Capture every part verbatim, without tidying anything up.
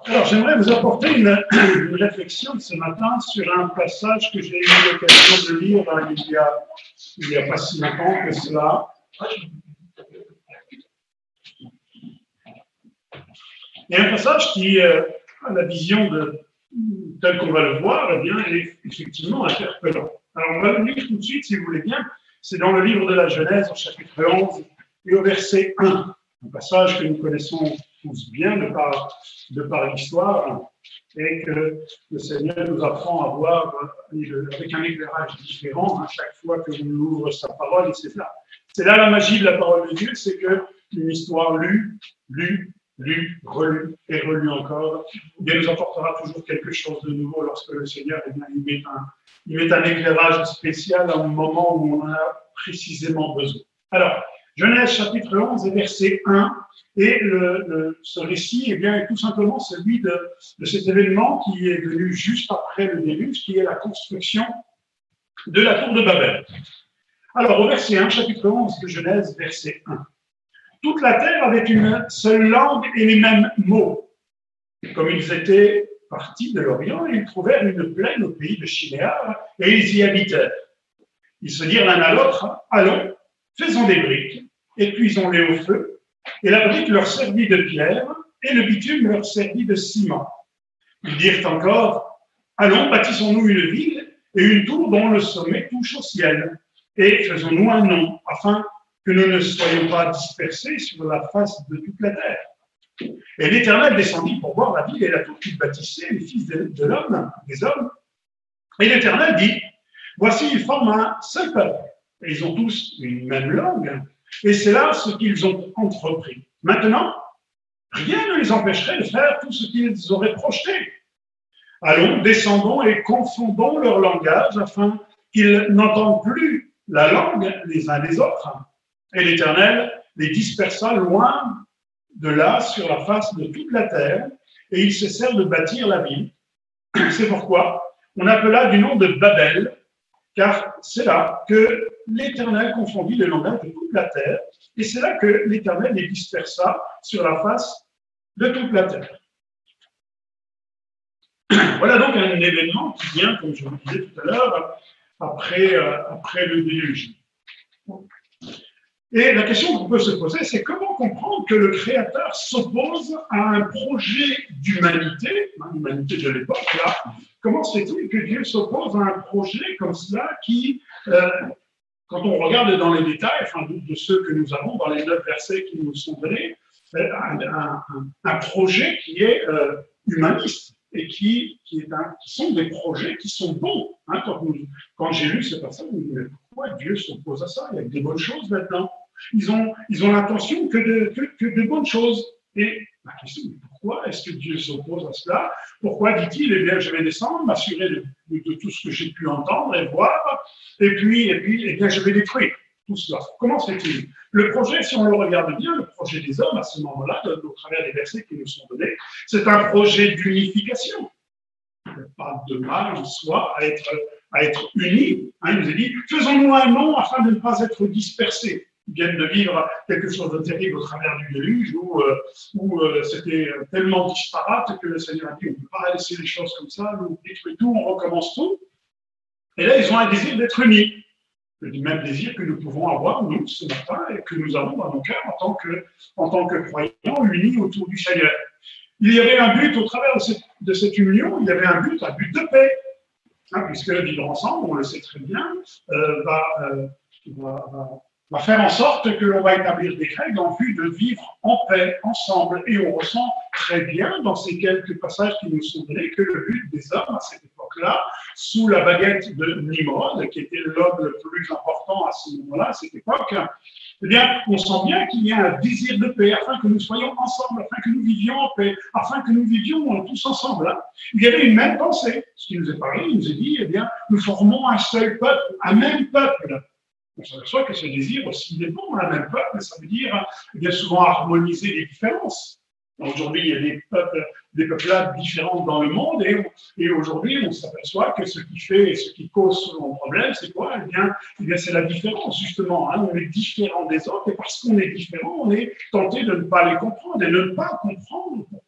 Alors, j'aimerais vous apporter une, une réflexion ce matin sur un passage que j'ai eu l'occasion de lire hein, il y a, il y a pas si longtemps que cela. Il y a un passage qui euh, a la vision de, telle qu'on va le voir, eh bien, est effectivement interpellant. Alors, on va le lire tout de suite, si vous voulez bien. C'est dans le livre de la Genèse, au chapitre onze, et au verset un. Un passage que nous connaissons tous bien de par, de par l'histoire, et que le Seigneur nous apprend à voir avec un éclairage différent à chaque fois que l'on ouvre sa parole, et c'est là. C'est là la magie de la parole de Dieu, c'est qu'une histoire lue, lue, lue, relue et relue encore, bien nous apportera toujours quelque chose de nouveau lorsque le Seigneur eh bien, il met, un, il met un éclairage spécial à un moment où on en a précisément besoin. Alors, Genèse chapitre onze et verset un, et le, le, ce récit eh bien, est tout simplement celui de, de cet événement qui est venu juste après le déluge, qui est la construction de la tour de Babel. Alors, au verset un, chapitre onze de Genèse, verset un. Toute la terre avait une seule langue et les mêmes mots. Comme ils étaient partis de l'Orient, ils trouvèrent une plaine au pays de Shinéar et ils y habitèrent. Ils se dirent l'un à l'autre, allons, faisons des briques et cuisons-les au feu. Et la brique leur servit de pierre et le bitume leur servit de ciment. Ils dirent encore, allons, bâtissons-nous une ville et une tour dont le sommet touche au ciel. Et faisons-nous un nom afin que nous ne soyons pas dispersés sur la face de toute la terre. Et l'Éternel descendit pour voir la ville et la tour qu'ils bâtissaient, les fils de, de l'homme, des hommes. Et l'Éternel dit, voici, ils forment un seul peuple. Et ils ont tous une même langue. Et c'est là ce qu'ils ont entrepris. Maintenant, rien ne les empêcherait de faire tout ce qu'ils auraient projeté. Allons, descendons et confondons leur langage afin qu'ils n'entendent plus la langue les uns des autres. Et l'Éternel les dispersa loin de là sur la face de toute la terre, et ils cessèrent de bâtir la ville. C'est pourquoi on appela du nom de Babel, car c'est là que l'Éternel confondit le langage de toute la terre, et c'est là que l'Éternel les dispersa sur la face de toute la terre. Voilà donc un événement qui vient, comme je vous disais tout à l'heure, après, euh, après le déluge. Et la question qu'on peut se poser, c'est comment comprendre que le Créateur s'oppose à un projet d'humanité, hein, l'humanité de l'époque, là. Comment se fait-il que Dieu s'oppose à un projet comme cela qui, euh, quand on regarde dans les détails, enfin, de, de ceux que nous avons dans les neuf versets qui nous sont donnés, un, un, un projet qui est euh, humaniste et qui, qui, est un, qui sont des projets qui sont bons. Hein, quand nous, quand j'ai lu ce passage, je me dis, mais pourquoi Dieu s'oppose à ça? Il y a des bonnes choses maintenant. Ils ont, ils ont l'intention que de, que, que de bonnes choses. Et la question est pourquoi est-ce que Dieu s'oppose à cela? Pourquoi dit-il, eh bien, je vais descendre, m'assurer de, de, de tout ce que j'ai pu entendre et voir, et puis, et puis, eh bien, je vais détruire tout cela. Comment se fait-il? Le projet, si on le regarde bien, le projet des hommes, à ce moment-là, au travers des versets qui nous sont donnés, c'est un projet d'unification. Il n'y a pas de mal en soi à être, à être unis. Hein, il nous est dit, faisons-nous un nom afin de ne pas être dispersés. Ils viennent de vivre quelque chose de terrible au travers du déluge où, euh, où euh, c'était tellement disparate que le Seigneur a dit, on ne peut pas laisser les choses comme ça, on détruit tout, on recommence tout. Et là, ils ont un désir d'être unis. Le même désir que nous pouvons avoir, nous, ce matin, et que nous avons dans nos cœurs en tant que, en tant que croyants unis autour du Seigneur. Il y avait un but au travers de cette, de cette union, il y avait un but, un but de paix. Hein, puisque vivre ensemble, on le sait très bien, euh, va, euh, va, va, va faire en sorte que l'on va établir des règles en vue de vivre en paix, ensemble. Et on ressent très bien dans ces quelques passages qui nous sont donnés que le but des hommes à cette époque-là, sous la baguette de Nimrod, qui était l'homme le plus important à ce moment-là, à cette époque, eh bien, on sent bien qu'il y a un désir de paix, afin que nous soyons ensemble, afin que nous vivions en paix, afin que nous vivions tous ensemble. Hein. Il y avait une même pensée. Ce qui nous est parlé, il nous est dit, eh bien, nous formons un seul peuple, un même peuple. On s'aperçoit que ce désir aussi il est bon, un même peuple, ça veut dire eh bien souvent harmoniser les différences. Aujourd'hui, il y a des peuples, des peuplades différentes dans le monde et, et aujourd'hui, on s'aperçoit que ce qui fait, ce qui cause souvent problème, c'est quoi? Eh bien, eh bien c'est la différence, justement. Hein. On est différent des autres et parce qu'on est différent, on est tenté de ne pas les comprendre et de ne pas comprendre pourquoi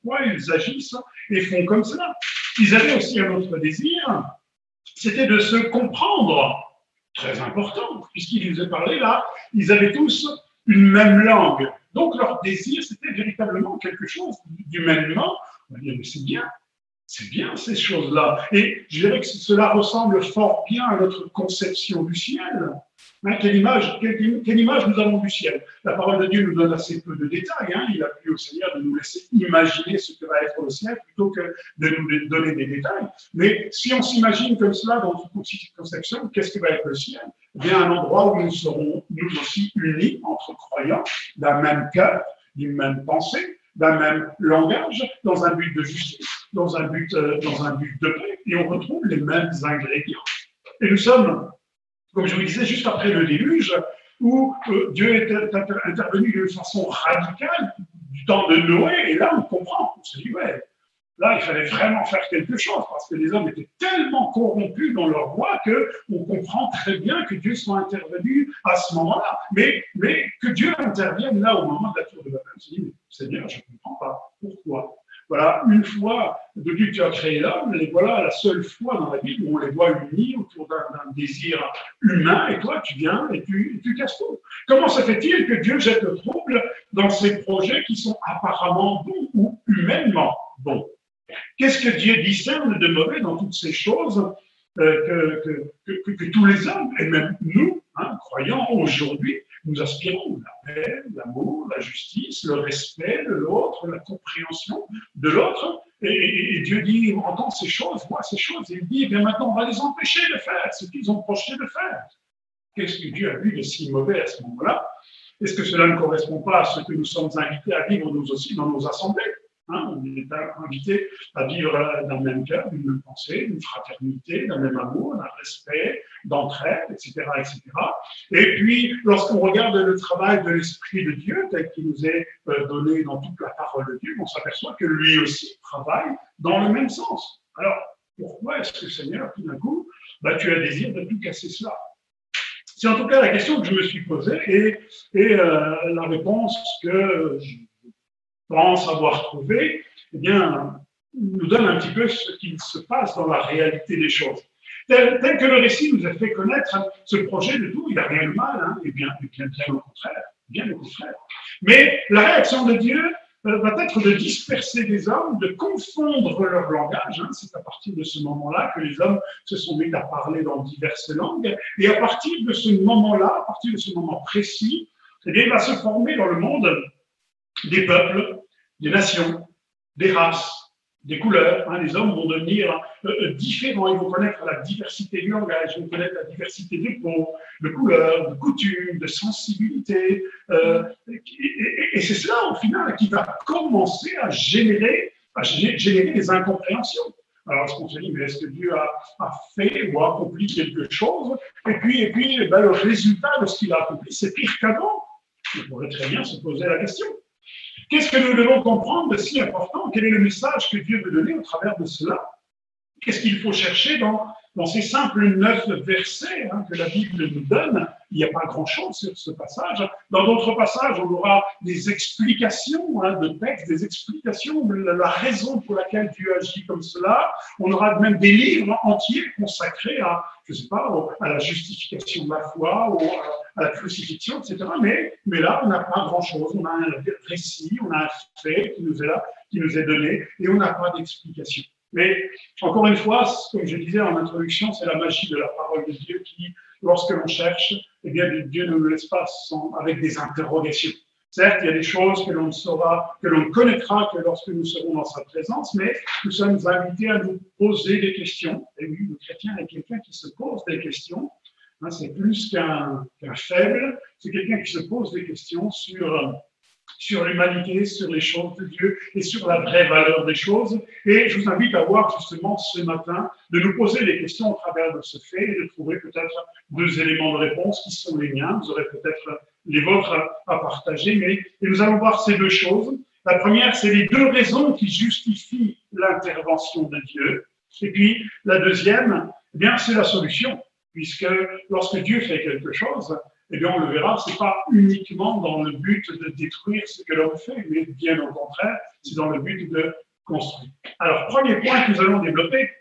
pourquoi ils agissent et font comme cela. Ils avaient aussi un autre désir, c'était de se comprendre. Très important, puisqu'il nous a parlé là, ils avaient tous une même langue. Donc leur désir, c'était véritablement quelque chose d'humainement. On va dire, mais c'est bien, c'est bien ces choses-là. Et je dirais que cela ressemble fort bien à notre conception du ciel. Hein, quelle, image, quelle, quelle image nous avons du ciel? La parole de Dieu nous donne assez peu de détails. Hein. Il a plu au Seigneur de nous laisser imaginer ce que va être le ciel plutôt que de nous donner des détails. Mais si on s'imagine comme cela dans une conception, qu'est-ce que va être le ciel? Eh bien, un endroit où nous serons nous aussi unis entre croyants, d'un même cœur, d'une même pensée, d'un même langage, dans un but de justice, dans un but, euh, dans un but de paix, et on retrouve les mêmes ingrédients. Et nous sommes, comme je vous disais, juste après le déluge, où euh, Dieu est inter intervenu d'une façon radicale du temps de Noé, et là on comprend, on se dit, ouais, là il fallait vraiment faire quelque chose, parce que les hommes étaient tellement corrompus dans leur voie qu'on comprend très bien que Dieu soit intervenu à ce moment-là. Mais, mais que Dieu intervienne là au moment de la tour de Babel, on se dit, mais Seigneur, je ne comprends pas, pourquoi? Voilà, une fois, depuis que tu as créé l'homme, les voilà la seule fois dans la Bible où on les voit unis autour d'un désir humain, et toi, tu viens et tu, et tu casses tout. Comment se fait-il que Dieu jette le trouble dans ces projets qui sont apparemment bons ou humainement bons? Qu'est-ce que Dieu discerne de mauvais dans toutes ces choses euh, que, que, que, que tous les hommes, et même nous, hein, croyants aujourd'hui, nous aspirons? La paix, l'amour, la justice, le respect de l'autre, la compréhension de l'autre. Et, et, et Dieu dit, on entend ces choses, voit ces choses, et il dit, eh bien maintenant, on va les empêcher de faire ce qu'ils ont projeté de faire. Qu'est-ce que Dieu a vu de si mauvais à ce moment-là? Est-ce que cela ne correspond pas à ce que nous sommes invités à vivre nous aussi dans nos assemblées? Hein, on est invité à vivre d'un même cœur, d'une même pensée, d'une fraternité, d'un même amour, d'un respect, d'entraide, et cetera, et cetera. Et puis, lorsqu'on regarde le travail de l'Esprit de Dieu, tel qu'il nous est donné dans toute la parole de Dieu, on s'aperçoit que lui aussi travaille dans le même sens. Alors, pourquoi est-ce que, Seigneur, tout d'un coup, bah, tu as le désir de tout casser cela? C'est en tout cas la question que je me suis posée, et, et euh, la réponse que je pense avoir trouvé, eh bien, nous donne un petit peu ce qu'il se passe dans la réalité des choses. Tel, tel que le récit nous a fait connaître ce projet de tout, il n'y a rien de mal, hein, et bien, et bien, bien au contraire, bien au contraire. Mais la réaction de Dieu euh, va être de disperser les hommes, de confondre leur langage. Hein, c'est à partir de ce moment-là que les hommes se sont mis à parler dans diverses langues, et à partir de ce moment-là, à partir de ce moment précis, eh bien, il va se former dans le monde des peuples, des nations, des races, des couleurs. Hein, les hommes vont devenir euh, différents, ils vont connaître la diversité du langage, ils vont connaître la diversité des peaux, de couleurs, de coutumes, de sensibilités. Euh, et, et, et c'est cela, au final, qui va commencer à générer, à générer des incompréhensions. Alors, est-ce qu'on se dit, mais est-ce que Dieu a, a fait ou a accompli quelque chose? Et puis, et puis ben, le résultat de ce qu'il a accompli, c'est pire qu'avant. On pourrait très bien se poser la question. Qu'est-ce que nous devons comprendre de si important? Quel est le message que Dieu veut donner au travers de cela? Qu'est-ce qu'il faut chercher dans, dans ces simples neuf versets hein, que la Bible nous donne? Il n'y a pas grand-chose sur ce passage. Dans d'autres passages, on aura des explications hein, de texte, des explications de la raison pour laquelle Dieu agit comme cela. On aura même des livres entiers consacrés à, je ne sais pas, à la justification de la foi, ou à la crucifixion, et cetera. Mais, mais là, on n'a pas grand-chose. On a un récit, on a un fait qui nous est là, qui nous est donné, et on n'a pas d'explication. Mais encore une fois, comme je disais en introduction, c'est la magie de la parole de Dieu qui, lorsque l'on cherche, eh bien, Dieu ne nous laisse pas sans, avec des interrogations. Certes, il y a des choses que l'on ne saura, que l'on ne connaîtra que lorsque nous serons dans sa présence, mais nous sommes invités à nous poser des questions. Et oui, le chrétien est quelqu'un qui se pose des questions. Hein, c'est plus qu'un qu'un faible, c'est quelqu'un qui se pose des questions sur sur l'humanité, sur les choses de Dieu et sur la vraie valeur des choses. Et je vous invite à voir justement ce matin, de nous poser les questions au travers de ce fait et de trouver peut-être deux éléments de réponse qui sont les miens. Vous aurez peut-être les vôtres à, à partager, mais et nous allons voir ces deux choses. La première, c'est les deux raisons qui justifient l'intervention de Dieu. Et puis, la deuxième, eh bien, c'est la solution, puisque lorsque Dieu fait quelque chose, eh bien, on le verra, ce n'est pas uniquement dans le but de détruire ce que l'homme fait, mais bien au contraire, c'est dans le but de construire. Alors, premier point que nous allons développer,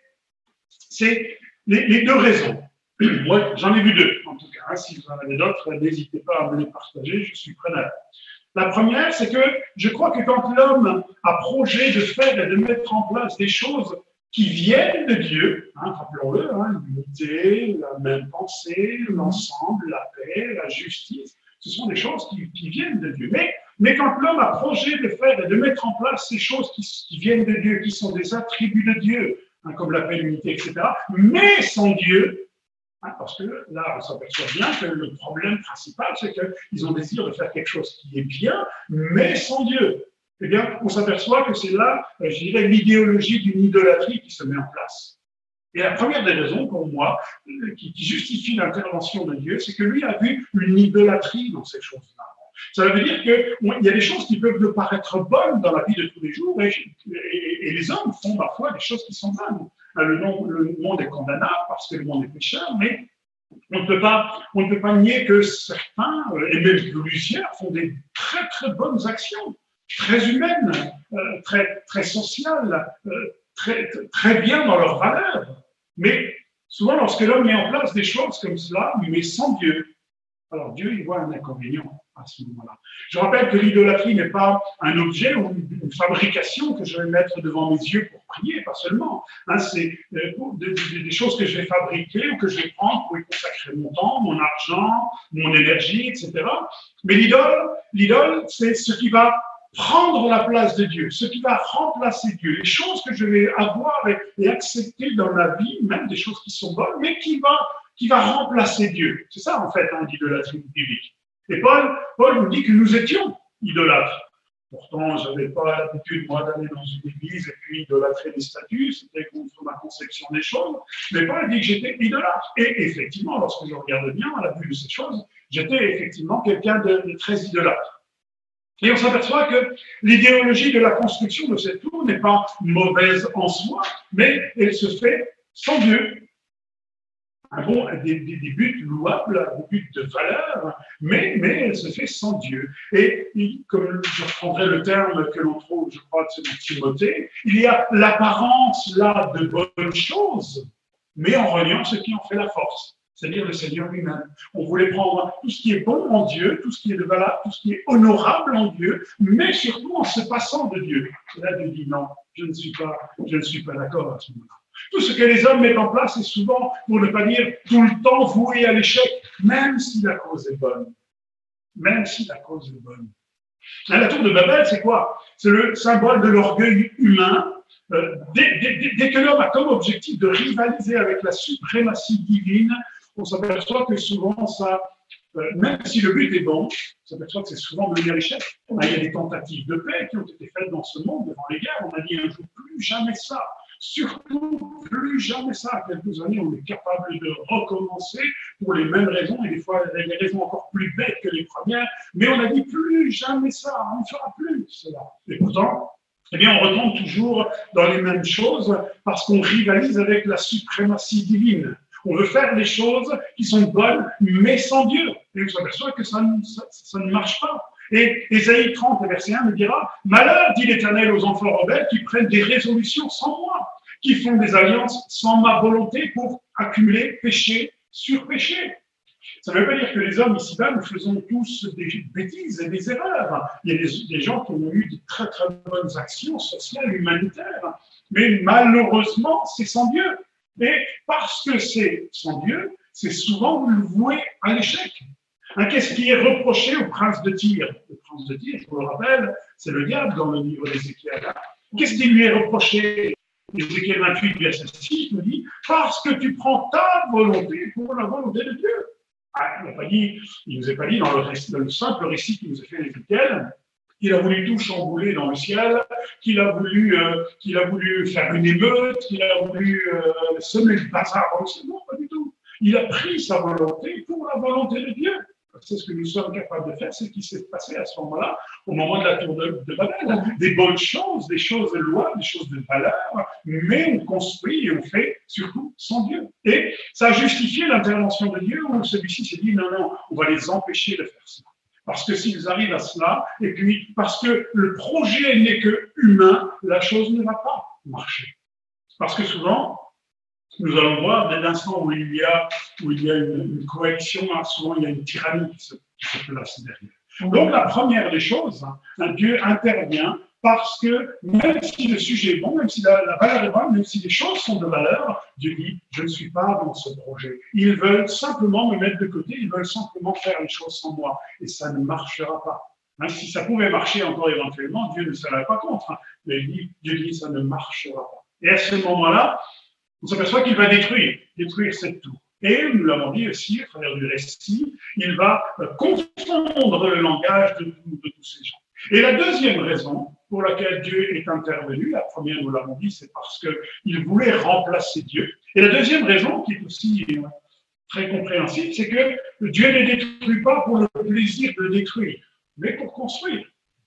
c'est les, les deux raisons. Moi, j'en ai vu deux, en tout cas. Hein, si vous en avez d'autres, n'hésitez pas à me les partager, je suis preneur. La première, c'est que je crois que quand l'homme a projet de faire et de mettre en place des choses qui viennent de Dieu, hein, rappelons-le, hein, l'unité, la même pensée, l'ensemble, la paix, la justice, ce sont des choses qui, qui viennent de Dieu. Mais, mais quand l'homme a projet de faire et de mettre en place ces choses qui, qui viennent de Dieu, qui sont des attributs de Dieu, hein, comme la paix, l'unité, et cetera, mais sans Dieu, hein, parce que là, on s'aperçoit bien que le problème principal, c'est qu'ils ont désir de faire quelque chose qui est bien, mais sans Dieu. Eh bien, on s'aperçoit que c'est là, je dirais, l'idéologie d'une idolâtrie qui se met en place. Et la première des raisons, pour moi, qui, qui justifie l'intervention de Dieu, c'est que lui a vu une idolâtrie dans ces choses-là. Ça veut dire qu'il y a des choses qui peuvent nous paraître bonnes dans la vie de tous les jours, et, et, et les hommes font parfois des choses qui sont bonnes. Le, le monde est condamnable parce que le monde est pécheur, mais on ne peut pas, on ne peut pas nier que certains, et même plusieurs, font des très très bonnes actions, très humaines, euh, très, très sociales, euh, très, très bien dans leurs valeurs. Mais souvent, lorsque l'homme met en place des choses comme cela, mais sans Dieu, alors Dieu, il voit un inconvénient à ce moment-là. Je rappelle que l'idolâtrie n'est pas un objet ou une, une fabrication que je vais mettre devant mes yeux pour prier, pas seulement. Hein, c'est euh, des, des, des choses que je vais fabriquer ou que je vais prendre pour y consacrer mon temps, mon argent, mon énergie, et cetera. Mais l'idole, l'idole, c'est ce qui va prendre la place de Dieu, ce qui va remplacer Dieu, les choses que je vais avoir et, et accepter dans ma vie, même des choses qui sont bonnes, mais qui va, qui va remplacer Dieu. C'est ça, en fait, hein, l'idolâtrie biblique. Et Paul, Paul nous dit que nous étions idolâtres. Pourtant, je n'avais pas l'habitude, moi, d'aller dans une église et puis idolâtrer des statues, c'était contre ma conception des choses. Mais Paul dit que j'étais idolâtre. Et effectivement, lorsque je regarde bien à la vue de ces choses, j'étais effectivement quelqu'un de, de très idolâtre. Et on s'aperçoit que l'idéologie de la construction de cette tour n'est pas mauvaise en soi, mais elle se fait sans Dieu. Un bon, des, des, des buts louables, des buts de valeur, mais, mais elle se fait sans Dieu. Et comme je reprendrai le terme que l'on trouve, je crois, de Timothée, il y a l'apparence là de bonnes choses, mais en reniant ce qui en fait la force, c'est-à-dire le Seigneur lui-même. On voulait prendre tout ce qui est bon en Dieu, tout ce qui est de valable, tout ce qui est honorable en Dieu, mais surtout en se passant de Dieu. Et là, Dieu dit non, je ne suis pas, je ne suis pas d'accord à ce moment-là. Tout ce que les hommes mettent en place est souvent, pour ne pas dire tout le temps, voué à l'échec, même si la cause est bonne. Même si la cause est bonne. La tour de Babel, c'est quoi? C'est le symbole de l'orgueil humain. Euh, dès, dès, dès que l'homme a comme objectif de rivaliser avec la suprématie divine, on s'aperçoit que souvent ça, euh, même si le but est bon, on s'aperçoit que c'est souvent mené à l'échec. Il y a des tentatives de paix qui ont été faites dans ce monde devant les guerres. On a dit un jour plus jamais ça. Surtout, plus jamais ça. À quelques années, on est capable de recommencer pour les mêmes raisons, et des fois, des raisons encore plus bêtes que les premières, mais on a dit plus jamais ça, on ne fera plus cela. Et pourtant, eh bien, on retombe toujours dans les mêmes choses parce qu'on rivalise avec la suprématie divine. On veut faire des choses qui sont bonnes, mais sans Dieu. Et on s'aperçoit que ça, ça, ça ne marche pas. Et Ésaïe trente, verset un, me dira « Malheur, dit l'Éternel aux enfants rebelles, qui prennent des résolutions sans moi, qui font des alliances sans ma volonté pour accumuler péché sur péché. » Ça ne veut pas dire que les hommes ici-bas, nous faisons tous des bêtises et des erreurs. Il y a des, des gens qui ont eu de très très bonnes actions sociales, humanitaires, mais malheureusement, c'est sans Dieu. Et parce que c'est sans Dieu, c'est souvent voué à l'échec. Hein, qu'est-ce qui est reproché au prince de Tyr? Le prince de Tyr, je vous le rappelle, c'est le diable dans le livre d'Ézéchiel. Qu'est-ce qui lui est reproché? Ézéchiel vingt-huit, verset six, nous dit « Parce que tu prends ta volonté pour la volonté de Dieu. » Ah, il ne nous a pas dit dans le, récit, dans le simple récit qu'il nous a fait d'Ézéchiel qu'il a voulu tout chambouler dans le ciel, qu'il a voulu, euh, qu'il a voulu faire une émeute, qu'il a voulu euh, semer le bazar dans le ciel. Non, pas du tout. Il a pris sa volonté pour la volonté de Dieu. C'est ce que nous sommes capables de faire, c'est ce qui s'est passé à ce moment-là, au moment de la tour de, de Babel. Des bonnes choses, des choses de loi, des choses de valeur, mais on construit et on fait surtout sans Dieu. Et ça a justifié l'intervention de Dieu où celui-ci s'est dit non, non, on va les empêcher de faire ça. Parce que s'ils arrivent à cela, et puis parce que le projet n'est que humain, la chose ne va pas marcher. Parce que souvent, nous allons voir, dès l'instant où il y a, où il y a une, une coalition, hein, souvent il y a une tyrannie qui se, qui se place derrière. Donc la première des choses, hein, Dieu intervient parce que même si le sujet est bon, même si la, la valeur est bonne, même si les choses sont de valeur, Dieu dit, je ne suis pas dans ce projet. Ils veulent simplement me mettre de côté, ils veulent simplement faire les choses sans moi. Et ça ne marchera pas. Hein, si ça pouvait marcher encore éventuellement, Dieu ne serait pas contre. Hein, mais dit, Dieu dit, ça ne marchera pas. Et à ce moment-là, on s'aperçoit qu'il va détruire, détruire cette tour. Et nous l'avons dit aussi, à travers du récit, il va confondre le langage de, de tous ces gens. Et la deuxième raison pour laquelle Dieu est intervenu, la première, nous l'avons dit, c'est parce qu'il voulait remplacer Dieu. Et la deuxième raison, qui est aussi très compréhensible, c'est que Dieu ne détruit pas pour le plaisir de détruire, mais pour construire.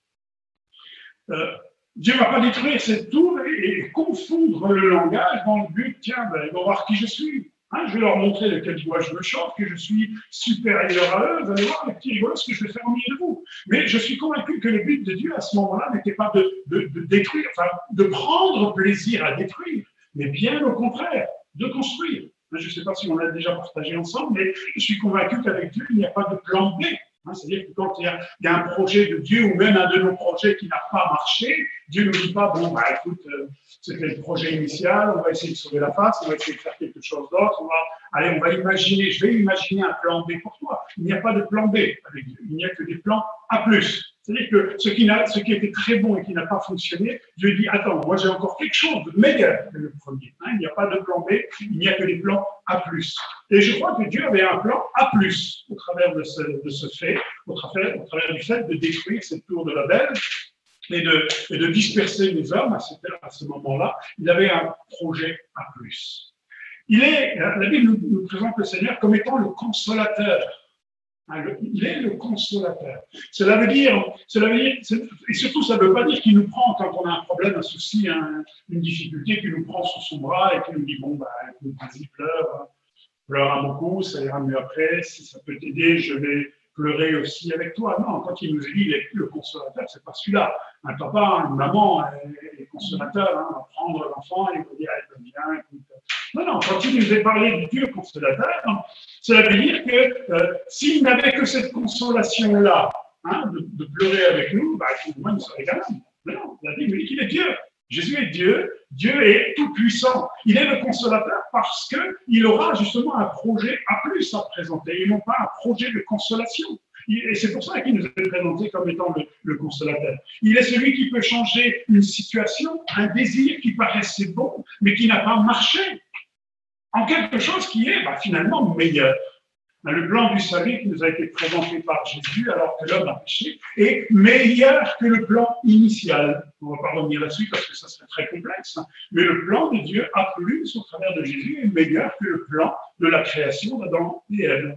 Euh, Dieu ne va pas détruire cette tour et, et confondre le langage dans le but, tiens, ben, ils vont voir qui je suis. Hein, je vais leur montrer de quelle voix je me chante, que je suis supérieur à eux. Vous allez voir, les petits rigolos, ce que je vais faire au milieu de vous. Mais je suis convaincu que le but de Dieu à ce moment-là n'était pas de, de, de détruire, enfin, de prendre plaisir à détruire, mais bien au contraire, de construire. Je ne sais pas si on l'a déjà partagé ensemble, mais je suis convaincu qu'avec Dieu, il n'y a pas de plan B. Hein, c'est-à-dire que quand il y, a, il y a un projet de Dieu ou même un de nos projets qui n'a pas marché, Dieu ne dit pas, bon, bah, écoute, euh, c'était le projet initial, on va essayer de sauver la face, on va essayer de faire quelque chose d'autre, on va, allez, on va imaginer, je vais imaginer un plan B pour toi. Il n'y a pas de plan B avec Dieu, il n'y a que des plans A plus. C'est-à-dire que ce qui, n'a, ce qui était très bon et qui n'a pas fonctionné, Dieu dit, attends, moi j'ai encore quelque chose de meilleur que le premier. Hein, il n'y a pas de plan B, il n'y a que des plans A plus. Et je crois que Dieu avait un plan A plus au travers de ce, de ce fait, au travers, au travers du fait de détruire cette tour de Babel et de, et de disperser les hommes à ce, à ce moment-là. Il avait un projet A plus. Il est, la Bible nous, nous présente le Seigneur comme étant le consolateur. Il est le consolateur. Cela veut dire, cela veut dire, et surtout, ça ne veut pas dire qu'il nous prend quand on a un problème, un souci, un, une difficulté, qu'il nous prend sous son bras et qu'il nous dit, bon, bah, vas-y, pleure, pleure un beaucoup, ça ira mieux après, si ça peut t'aider, je vais pleurer aussi avec toi. Non, quand il nous dit, il est le consolateur, c'est pas celui-là. Un papa, une maman est consolateur, hein, on va prendre l'enfant et il va dire, elle bien, écoute. Non, non, quand il nous est parlé du Dieu consolateur, cela veut dire que euh, s'il n'avait que cette consolation-là, hein, de, de pleurer avec nous, bah, moi, il serait quand même. Mais non, la Bible dit qu'il est Dieu. Jésus est Dieu, Dieu est tout-puissant. Il est le consolateur parce qu'il aura justement un projet à plus à présenter, et non pas un projet de consolation. Et c'est pour ça qu'il nous est présenté comme étant le, le consolateur. Il est celui qui peut changer une situation, un désir qui paraissait bon, mais qui n'a pas marché, en quelque chose qui est bah, finalement meilleur. Le plan du salut qui nous a été présenté par Jésus alors que l'homme a péché est meilleur que le plan initial. On ne va pas revenir là-dessus parce que ça serait très complexe, mais le plan de Dieu a plus au travers de Jésus est meilleur que le plan de la création d'Adam et Ève.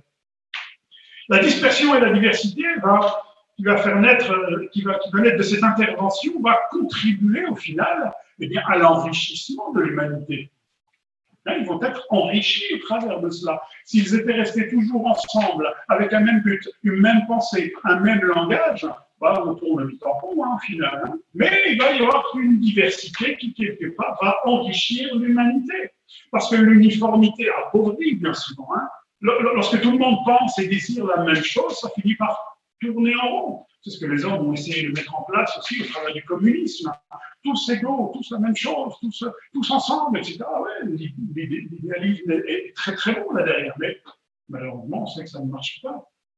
La dispersion et la diversité va, qui va faire naître, qui va, qui va naître de cette intervention va contribuer au final eh bien, à l'enrichissement de l'humanité. Là, ils vont être enrichis au travers de cela. S'ils étaient restés toujours ensemble, avec un même but, une même pensée, un même langage, bah, on tourne vite en rond, hein, au final. Hein. Mais il va y avoir une diversité qui, quelque part, va enrichir l'humanité. Parce que l'uniformité appauvrit, bien souvent. Hein. Lorsque tout le monde pense et désire la même chose, ça finit par tourner en rond. C'est ce que les hommes ont essayé de mettre en place aussi au travers du communisme. Tous égaux, tous la même chose, tous, tous ensemble, et cetera. Ouais, l'idéalisme est très très bon là derrière, mais malheureusement, on sait que ça ne marche pas.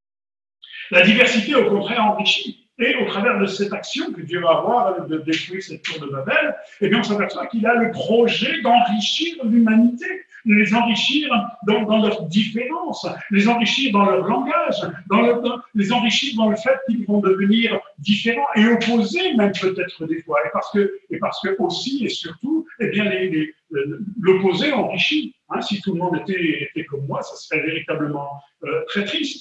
La diversité, au contraire, enrichit. Et au travers de cette action que Dieu va avoir de détruire cette tour de Babel, eh bien, on s'aperçoit qu'il a le projet d'enrichir l'humanité, les enrichir dans, dans leurs différences, les enrichir dans leur langage, dans le, dans, les enrichir dans le fait qu'ils vont devenir différents et opposés même peut-être des fois. Et parce que, et parce que aussi et surtout, eh bien, les, les, l'opposé enrichit. Hein, si tout le monde était, était comme moi, ça serait véritablement euh, très triste.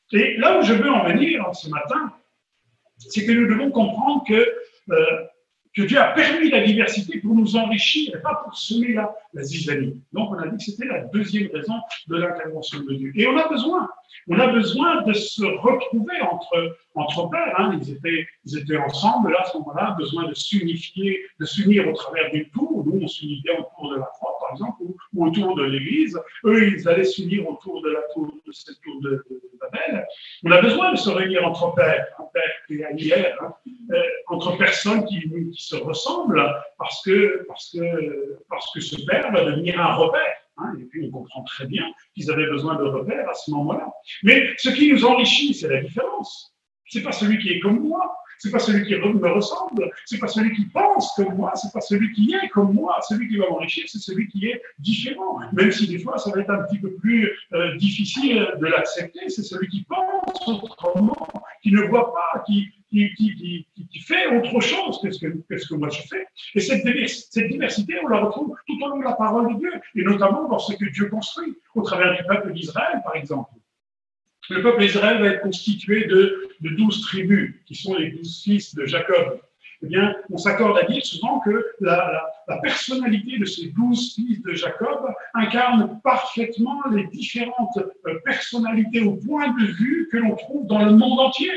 Et là où je veux en venir ce matin, c'est que nous devons comprendre que, euh, que Dieu a permis la diversité pour nous enrichir et pas pour semer la, la zizanie. Donc, on a dit que c'était la deuxième raison de l'intervention de Dieu. Et on a besoin, on a besoin de se retrouver entre, entre pères. Hein. Ils, étaient, ils étaient ensemble, là, à ce moment-là, besoin de s'unifier, de s'unir au travers d'une tour. Nous, on s'unissait autour de la croix, par exemple, ou, ou autour de l'église. Eux, ils allaient s'unir autour de la tour, de cette tour de, de, de Babel. On a besoin de se réunir entre pères, un père qui est hier, hein, euh, entre personnes qui, qui se ressemblent, parce que, parce, que, parce que ce père va devenir un repère. Hein, et puis on comprend très bien qu'ils avaient besoin de repères à ce moment-là. Mais ce qui nous enrichit, c'est la différence. C'est pas celui qui est comme moi, c'est pas celui qui me ressemble, c'est pas celui qui pense comme moi, c'est pas celui qui est comme moi. Celui qui va m'enrichir, c'est celui qui est différent. Même si des fois, ça va être un petit peu plus euh, difficile de l'accepter, c'est celui qui pense autrement, qui ne voit pas, qui, qui, qui, qui, qui fait autre chose que ce que, que ce que moi je fais. Et cette, cette diversité, on la retrouve tout au long de la parole de Dieu, et notamment dans ce que Dieu construit, au travers du peuple d'Israël, par exemple. Le peuple d'Israël va être constitué de, de douze tribus, qui sont les douze fils de Jacob. Eh bien, on s'accorde à dire souvent que la, la, la personnalité de ces douze fils de Jacob incarne parfaitement les différentes personnalités au point de vue que l'on trouve dans le monde entier.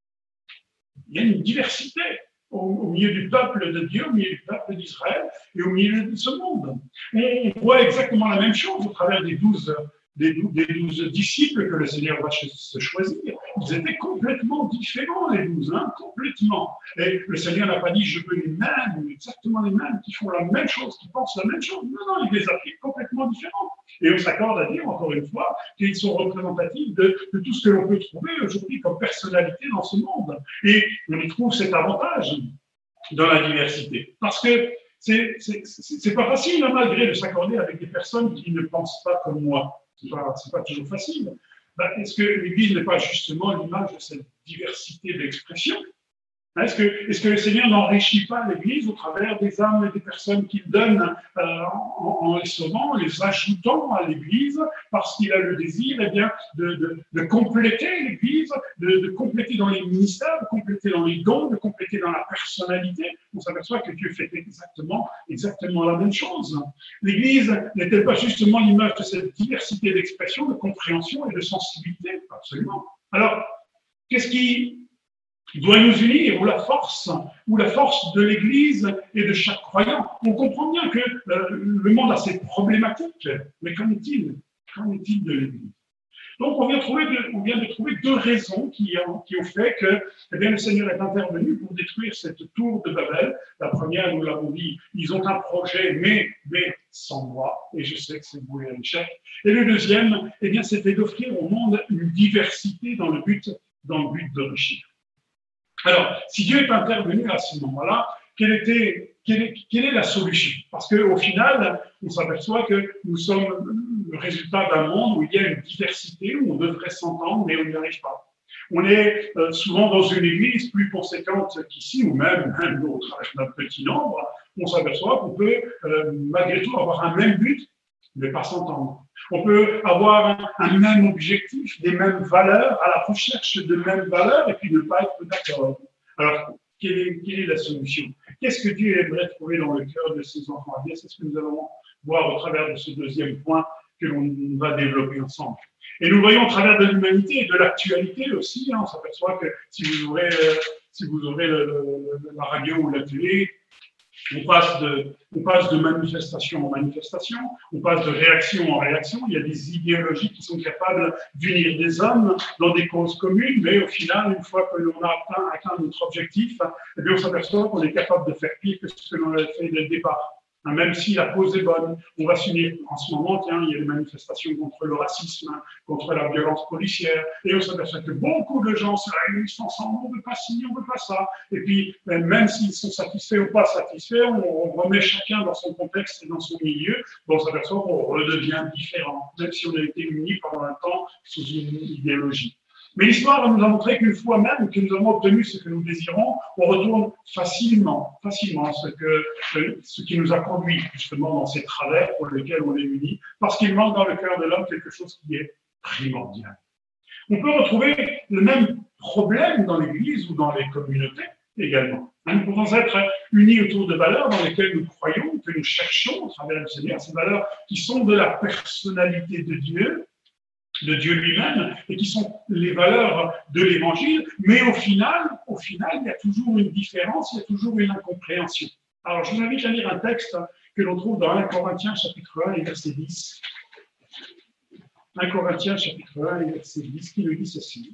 Il y a une diversité au, au milieu du peuple de Dieu, au milieu du peuple d'Israël et au milieu de ce monde. On voit exactement la même chose au travers des douze Des douze disciples que le Seigneur va se choisir. Ils étaient complètement différents, les douze, hein, complètement. Et le Seigneur n'a pas dit je veux les mêmes, exactement les mêmes, qui font la même chose, qui pensent la même chose. Non, non, il les a pris complètement différents. Et on s'accorde à dire, encore une fois, qu'ils sont représentatifs de, de tout ce que l'on peut trouver aujourd'hui comme personnalité dans ce monde. Et on y trouve cet avantage dans la diversité. Parce que c'est, c'est, c'est, c'est pas facile, hein, malgré de s'accorder avec des personnes qui ne pensent pas comme moi. C'est pas, c'est pas toujours facile. Ben, est-ce que l'Église n'est pas justement l'image de cette diversité d'expression? Est-ce que, est-ce que le Seigneur n'enrichit pas l'Église au travers des âmes et des personnes qu'il donne euh, en, en les sauvant, en les ajoutant à l'Église, parce qu'il a le désir eh bien, de, de, de compléter l'Église, de, de compléter dans les ministères, de compléter dans les dons, de compléter dans la personnalité? On s'aperçoit que Dieu fait exactement, exactement la même chose. L'Église n'est-elle pas justement l'image de cette diversité d'expression, de compréhension et de sensibilité? Absolument. Alors, qu'est-ce qui doit nous unir, ou la force, ou la force de l'Église et de chaque croyant? On comprend bien que euh, le monde a ses problématiques, mais qu'en est-il? Qu'en est-il de l'Église? Donc, on vient, trouver de, on vient de trouver deux raisons qui ont, qui ont fait que eh bien, le Seigneur est intervenu pour détruire cette tour de Babel. La première, nous l'avons dit, ils ont un projet, mais, mais sans moi, et je sais que c'est voué à l'échec. Et le deuxième, eh bien, c'était d'offrir au monde une diversité dans le but, dans le but d'enrichir. Alors, si Dieu est intervenu à ce moment-là, quelle, était, quelle, est, quelle est la solution? Parce qu'au final, on s'aperçoit que nous sommes le résultat d'un monde où il y a une diversité, où on devrait s'entendre, mais on n'y arrive pas. On est euh, souvent dans une église plus conséquente qu'ici, ou même, même au travers d'un petit nombre, on s'aperçoit qu'on peut euh, malgré tout avoir un même but, mais pas s'entendre. On peut avoir un, un même objectif, des mêmes valeurs, à la recherche de mêmes valeurs, et puis ne pas être d'accord. Alors, quelle est, quelle est la solution? Qu'est-ce que Dieu aimerait trouver dans le cœur de ses enfants? C'est ce que nous allons voir au travers de ce deuxième point que l'on va développer ensemble. Et nous voyons au travers de l'humanité et de l'actualité aussi, hein, on s'aperçoit que si vous ouvrez, euh, si vous ouvrez le, le, la radio ou la télé, On passe, de, on passe de manifestation en manifestation, on passe de réaction en réaction. Il y a des idéologies qui sont capables d'unir des hommes dans des causes communes, mais au final, une fois que l'on a atteint, atteint notre objectif, eh bien, on s'aperçoit qu'on est capable de faire pire que ce que l'on avait fait dès le départ. Même si la cause est bonne, on va s'unir. En ce moment, tiens, il y a des manifestations contre le racisme, contre la violence policière, et on s'aperçoit que beaucoup de gens se réunissent ensemble, on ne veut pas ci, on ne veut pas ça. Et puis, même s'ils sont satisfaits ou pas satisfaits, on remet chacun dans son contexte et dans son milieu, on s'aperçoit qu'on redevient différent, même si on a été unis pendant un temps sous une idéologie. Mais l'histoire nous a montré qu'une fois même que nous avons obtenu ce que nous désirons, on retourne facilement, facilement à ce, que, ce qui nous a conduit justement dans ces travers pour lesquels on est unis, parce qu'il manque dans le cœur de l'homme quelque chose qui est primordial. On peut retrouver le même problème dans l'Église ou dans les communautés également. Nous pouvons être unis autour de valeurs dans lesquelles nous croyons, que nous cherchons au travers du Seigneur, ces valeurs qui sont de la personnalité de Dieu, de Dieu lui-même, et qui sont les valeurs de l'Évangile, mais au final, au final, il y a toujours une différence, il y a toujours une incompréhension. Alors, je vous invite à lire un texte que l'on trouve dans un Corinthiens chapitre un et verset dix. un Corinthiens chapitre un et verset dix, qui nous dit ceci.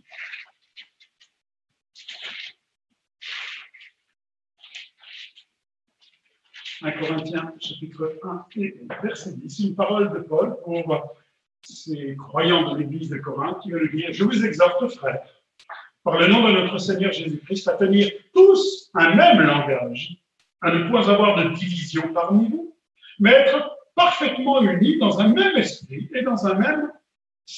un Corinthiens chapitre un et verset dix, une parole de Paul pour ces croyants de l'église de Corinthe qui veulent dire « Je vous exhorte, frères, par le nom de notre Seigneur Jésus-Christ, à tenir tous un même langage, à ne point avoir de division parmi vous, mais être parfaitement unis dans un même esprit et dans un même sentiment. »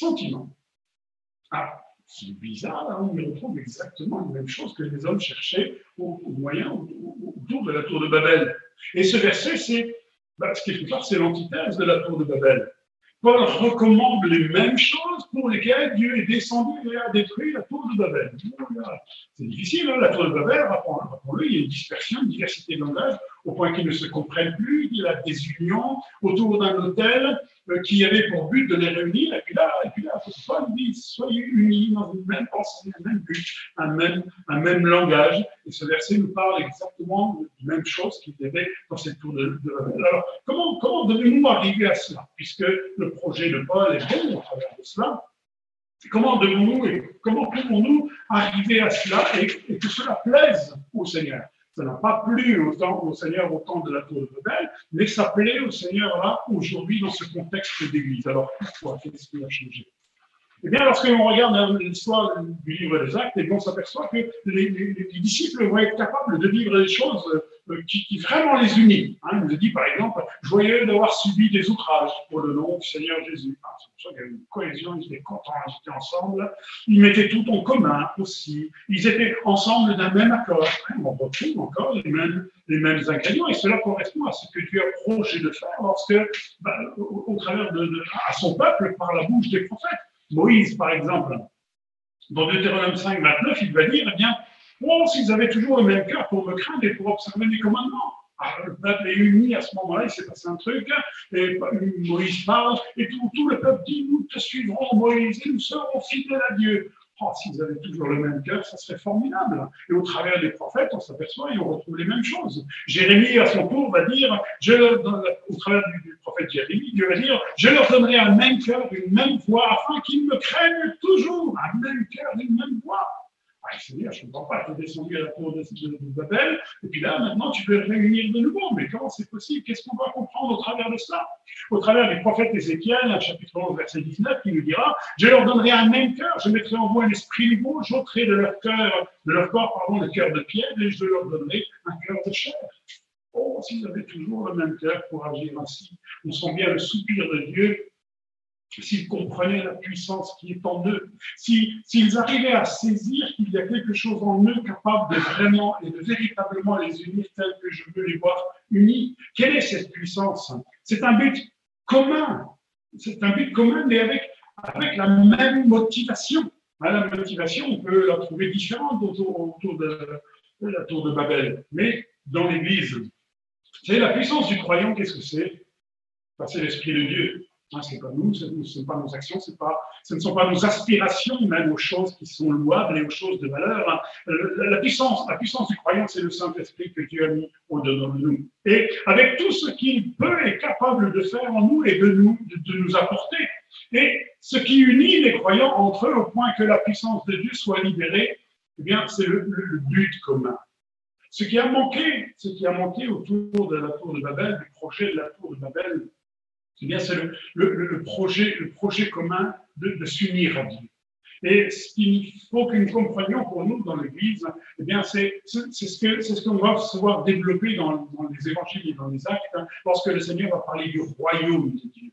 Ah, c'est bizarre, là, on y retrouve exactement la même chose que les hommes cherchaient au, au moyen, au, au, autour de la tour de Babel. Et ce verset, c'est, bah, quelque part, c'est l'antithèse de la tour de Babel. Paul recommande les mêmes choses pour lesquelles Dieu est descendu et a détruit la tour de Babel. C'est difficile, hein, la tour de Babel, rappelons-le, il y a une dispersion, une diversité de langage, au point qu'ils ne se comprennent plus, il y a la désunion autour d'un autel euh, qui avait pour but de les réunir, et puis là, et puis là, Paul dit, soyez unis dans une même pensée, un même but, un même, un même langage, et ce verset nous parle exactement de la même chose qu'il y avait dans cette tour de, de Babel. Alors, comment, comment devons-nous arriver à cela, puisque le projet de Paul est bon au travers de cela? Comment devons-nous et comment pouvons-nous arriver à cela et, et que cela plaise au Seigneur? Ça n'a pas plu autant au Seigneur au temps de la tour de Babel, mais ça plaît au Seigneur là aujourd'hui dans ce contexte d'église. Alors pourquoi? Qu'est-ce qui a changé? Eh bien, lorsque l'on regarde l'histoire du livre des Actes, on s'aperçoit que les, les, les disciples vont être capables de vivre des choses qui, qui vraiment les unissent. Hein, il nous dit par exemple, joyeux d'avoir subi des outrages pour le nom du Seigneur Jésus. Ah, c'est pour ça qu'il y avait une cohésion, ils étaient contents, ils étaient ensemble. Ils mettaient tout en commun aussi. Ils étaient ensemble d'un même accord. On retrouve encore les mêmes, les mêmes ingrédients et cela correspond à ce que Dieu a projeté de faire lorsque, bah, au, au travers de, de à son peuple par la bouche des prophètes. Moïse, par exemple, dans Deutéronome cinq, vingt-neuf, il va dire, eh bien, oh, s'ils avaient toujours le même cœur pour me craindre et pour observer mes commandements. Alors, le peuple est uni à ce moment-là, il s'est passé un truc, et Moïse parle, et tout, tout le peuple dit, nous te suivrons, Moïse, et nous serons fidèles à Dieu. Oh, s'ils avaient toujours le même cœur, ça serait formidable. Et au travers des prophètes, on s'aperçoit et on retrouve les mêmes choses. Jérémie, à son tour, va dire, je leur donne, au travers du, du prophète Jérémie, Dieu va dire, je leur donnerai un même cœur, une même voix, afin qu'ils me craignent toujours. Un même cœur, une même voix. Ah, Seigneur, je ne comprends pas, tu es descendu à la tour de, de, de Babel, et puis là, maintenant, tu peux réunir de nouveau. Mais comment c'est possible? Qu'est-ce qu'on va comprendre au travers de cela? Au travers du prophète Ézéchiel, chapitre onze, verset dix-neuf, qui nous dira, je leur donnerai un même cœur, je mettrai en vous un esprit nouveau, j'ôterai de leur cœur, de leur corps, pardon, le cœur de pierre, et je leur donnerai un cœur de chair. Oh, s'ils avaient toujours le même cœur pour agir ainsi, on sent bien le soupir de Dieu. S'ils comprenaient la puissance qui est en eux, si, s'ils arrivaient à saisir qu'il y a quelque chose en eux capable de vraiment et de véritablement les unir tel que je veux les voir unis, quelle est cette puissance? C'est un but commun, c'est un but commun, mais avec, avec la même motivation. La motivation, on peut la trouver différente autour, autour de, de la tour de Babel, mais dans l'Église, c'est la puissance du croyant, qu'est-ce que c'est? C'est l'Esprit de Dieu. Hein, ce n'est pas nous, ce ne sont pas nos actions, c'est pas, ce ne sont pas nos aspirations même aux choses qui sont louables et aux choses de valeur. Hein. La, la, puissance, la puissance du croyant, c'est le Saint-Esprit que Dieu a mis au-dedans de nous. Et avec tout ce qu'il peut et est capable de faire en nous et de nous, de, de nous apporter. Et ce qui unit les croyants entre eux au point que la puissance de Dieu soit libérée, eh bien, c'est le, le, le but commun. Ce qui a manqué, ce qui a manqué autour de la tour de Babel, du projet de la tour de Babel, eh bien, c'est le, le, le, projet, le projet commun de, de s'unir à Dieu. Et ce qu'il faut que nous comprenions pour nous dans l'Église, eh bien, c'est, c'est, c'est ce que, c'est ce qu'on va se voir développer dans, dans les évangiles et dans les actes, hein, lorsque le Seigneur va parler du royaume de Dieu.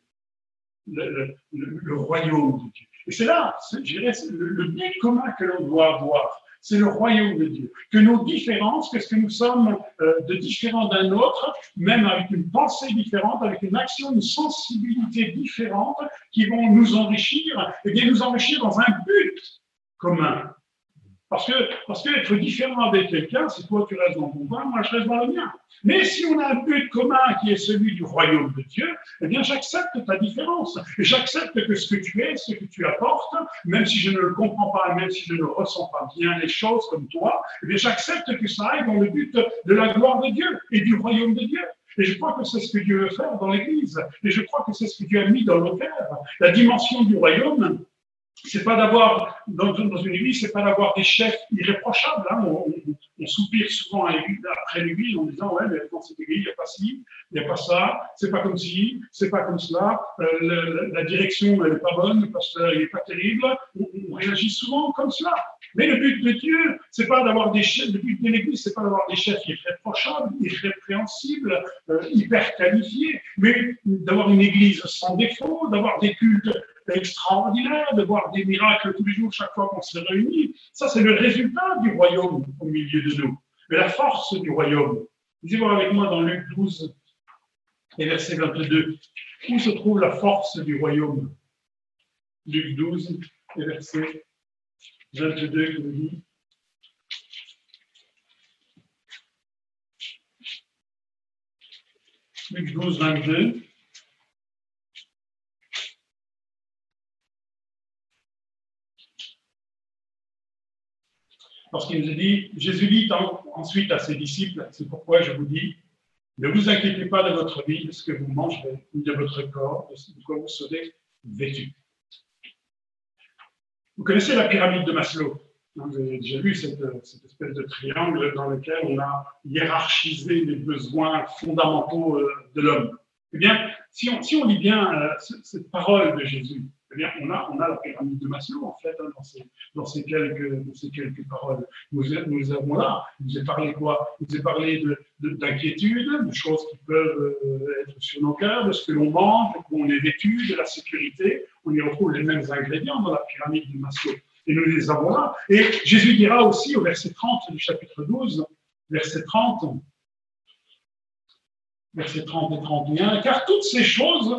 Le, le, le, le royaume de Dieu. Et c'est là, c'est, je dirais, c'est le, le but commun que l'on doit avoir. c'est le royaume de Dieu. Que nos différences, qu'est-ce que nous sommes euh, de différents d'un autre, même avec une pensée différente, avec une action, une sensibilité différente, qui vont nous enrichir, et bien nous enrichir dans un but commun. Parce que, parce que être différent avec quelqu'un, c'est toi tu restes dans ton coin, moi je reste dans le mien. Mais si on a un but commun qui est celui du royaume de Dieu, eh bien j'accepte ta différence. Et j'accepte que ce que tu es, ce que tu apportes, même si je ne le comprends pas, même si je ne ressens pas bien les choses comme toi, eh bien j'accepte que ça aille dans le but de la gloire de Dieu et du royaume de Dieu. Et je crois que c'est ce que Dieu veut faire dans l'Église. Et je crois que c'est ce que Dieu a mis dans nos cœurs. La dimension du royaume, c'est pas d'avoir, dans, dans une église, c'est pas d'avoir des chefs irréprochables. Hein. On, on, on soupire souvent à l'église, après l'église en disant, ouais, mais dans cette église, il n'y a pas ci, il n'y a pas ça, c'est pas comme ci, c'est pas comme cela, euh, le, la direction, elle n'est pas bonne, le pasteur, il n'est pas terrible. On, on réagit souvent comme cela. Mais le but de Dieu, c'est pas d'avoir des chefs, le but de l'église, c'est pas d'avoir des chefs irréprochables, irrépréhensibles, euh, hyper qualifiés, mais d'avoir une église sans défaut, d'avoir des cultes extraordinaire, de voir des miracles tous les jours chaque fois qu'on se réunit. Ça, c'est le résultat du royaume au milieu de nous. Mais la force du royaume. Lisez voir avec moi dans Luc douze et verset vingt-deux. Où se trouve la force du royaume? Luc douze et verset vingt-deux, je vous dis. Luc douze, vingt-deux. Parce qu'il nous a dit, Jésus dit ensuite à ses disciples, c'est pourquoi je vous dis, ne vous inquiétez pas de votre vie, de ce que vous mangerez, ou de votre corps, de quoi vous serez vêtus. Vous connaissez la pyramide de Maslow. Vous avez déjà vu cette, cette espèce de triangle dans lequel on a hiérarchisé les besoins fondamentaux de l'homme. Eh bien, si on, si on lit bien cette parole de Jésus, eh bien, on a, on a la pyramide de Maslow, en fait, hein, dans, ces, dans, ces quelques, dans ces quelques paroles. Nous, nous avons là, il nous a parlé quoi? Il nous a parlé de, de, d'inquiétude, de choses qui peuvent euh, être sur nos cœurs, de ce que l'on mange, de quoi on est vêtu, de la sécurité. On y retrouve les mêmes ingrédients dans la pyramide de Maslow. Et nous les avons là. Et Jésus dira aussi au verset trente du chapitre douze, verset trente, verset trente et trente et un, car toutes ces choses,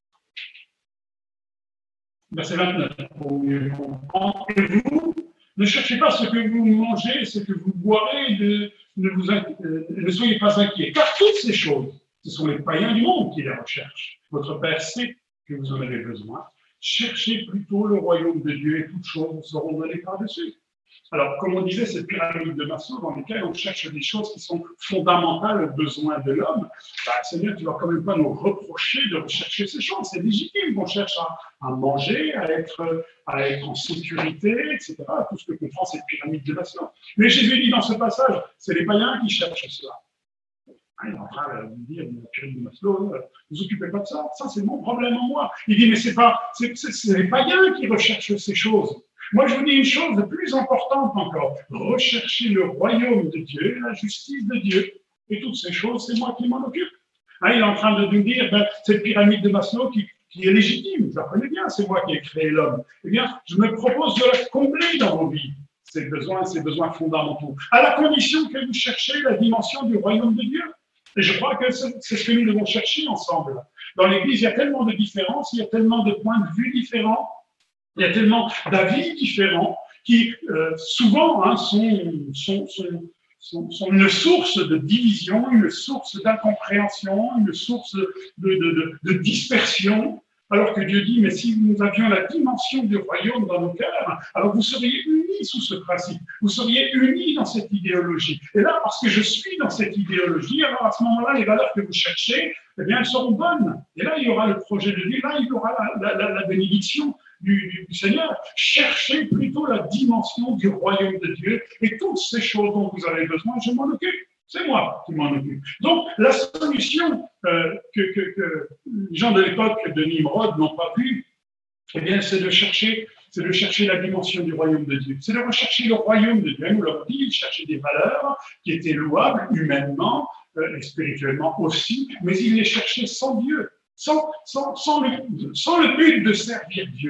verset vingt-neuf, pour mieux comprendre, et vous, ne cherchez pas ce que vous mangez, ce que vous boirez, de, ne, vous, euh, ne soyez pas inquiets, car toutes ces choses, ce sont les païens du monde qui les recherchent. Votre Père sait que vous en avez besoin. Cherchez plutôt le royaume de Dieu et toutes choses vous seront données par-dessus. Alors, comme on disait, cette pyramide de Maslow dans laquelle on cherche des choses qui sont fondamentales aux besoins de l'homme, bah, Seigneur, tu ne vas quand même pas nous reprocher de rechercher ces choses. C'est légitime qu'on cherche à, à manger, à être, à être en sécurité, et cetera. Tout ce que comprend cette pyramide de Maslow. Mais Jésus dit dans ce passage, c'est les païens qui cherchent cela. Il est en train de dire, la pyramide de Maslow, ne vous occupez pas de ça, ça c'est mon problème en moi. Il dit, mais c'est pas, c'est, c'est, c'est les païens qui recherchent ces choses. Moi, je vous dis une chose de plus importante encore. Recherchez le royaume de Dieu, la justice de Dieu. Et toutes ces choses, c'est moi qui m'en occupe. Hein, il est en train de nous dire, ben, cette pyramide de Maslow qui, qui est légitime, vous apprenez bien, c'est moi qui ai créé l'homme. Eh bien, je me propose de la combler dans vos vies, ces besoins, ces besoins fondamentaux, à la condition que vous cherchez la dimension du royaume de Dieu. Et je crois que c'est, c'est ce que nous devons chercher ensemble. Dans l'Église, il y a tellement de différences, il y a tellement de points de vue différents, il y a tellement d'avis différents qui, euh, souvent, hein, sont, sont, sont, sont, sont une source de division, une source d'incompréhension, une source de, de, de, de dispersion. Alors que Dieu dit, mais si nous avions la dimension du royaume dans nos cœurs, alors vous seriez unis sous ce principe, vous seriez unis dans cette idéologie. Et là, parce que je suis dans cette idéologie, alors à ce moment-là, les valeurs que vous cherchez, eh bien, elles seront bonnes. Et là, il y aura le projet de Dieu, là, il y aura la, la, la bénédiction du, du, du Seigneur. Cherchez plutôt la dimension du royaume de Dieu, et toutes ces choses dont vous avez besoin, je m'en occupe. C'est moi qui m'en occupe. Donc, la solution euh, que, que, que les gens de l'époque de Nimrod n'ont pas vue, eh bien, c'est de chercher, c'est de chercher la dimension du royaume de Dieu. C'est de rechercher le royaume de Dieu. Nous l'avons dit, ils cherchaient des valeurs qui étaient louables humainement euh, et spirituellement aussi, mais ils les cherchaient sans Dieu, sans, sans, sans, le, sans le but de servir Dieu.